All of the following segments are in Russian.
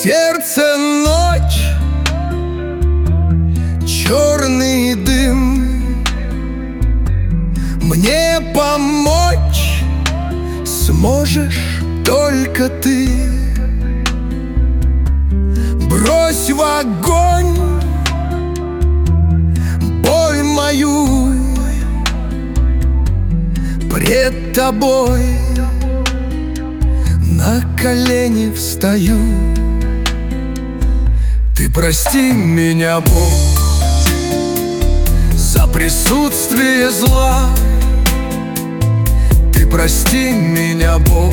сердце ночь, черный дым. Мне помочь сможешь только ты. Брось в огонь боль мою, пред тобой на колени встаю. Ты прости меня, Бог, за присутствие зла. Ты прости меня, Бог,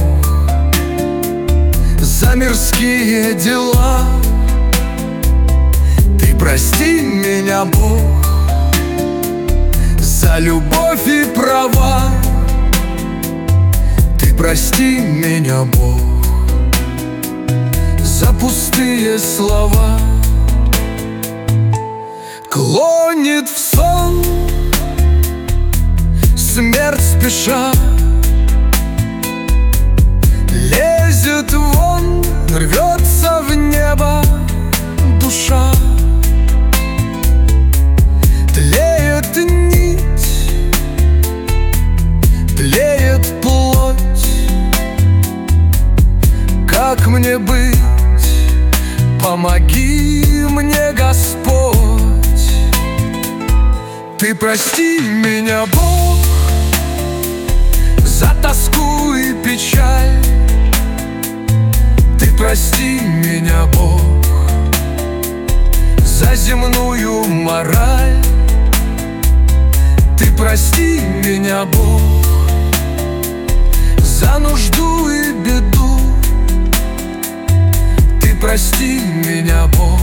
за мирские дела. Ты прости меня, Бог, за любовь и права. Ты прости меня, Бог, за пустые слова. Клонит в сон смерть спеша, лезет вон, рвется в небо душа. Тлеет нить, тлеет плоть. Как мне быть? Помоги мне, Господь. Ты прости меня, Бог, за тоску и печаль. Ты прости меня, Бог, за земную мораль. Ты прости меня, Бог, за нужду и беду. Ты прости меня, Бог,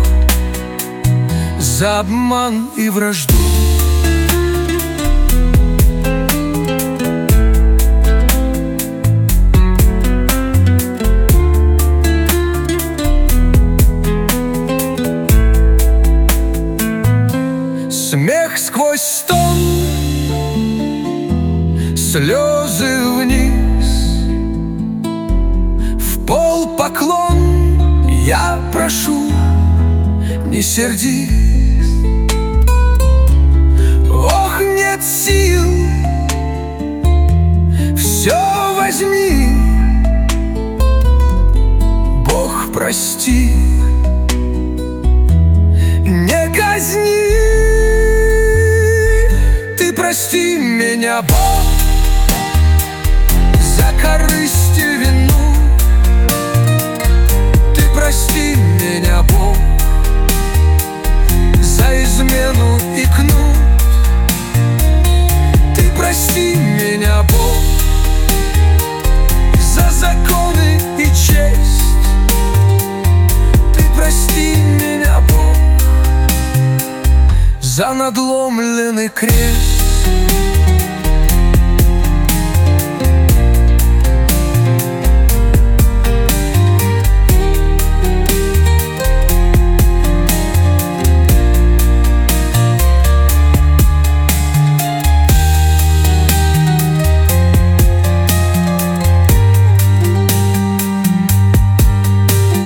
за обман и вражду. Смех сквозь стон, слезы вниз, в пол поклон я прошу, не сердись. Ох, нет сил, все возьми, Бог, прости, не казни. Ты прости меня, Бог, за корысть и вину. Ты прости меня, Бог, за измену и кнут. Ты прости меня, Бог, за законы и честь. Ты прости меня, Бог, за надломленный крест.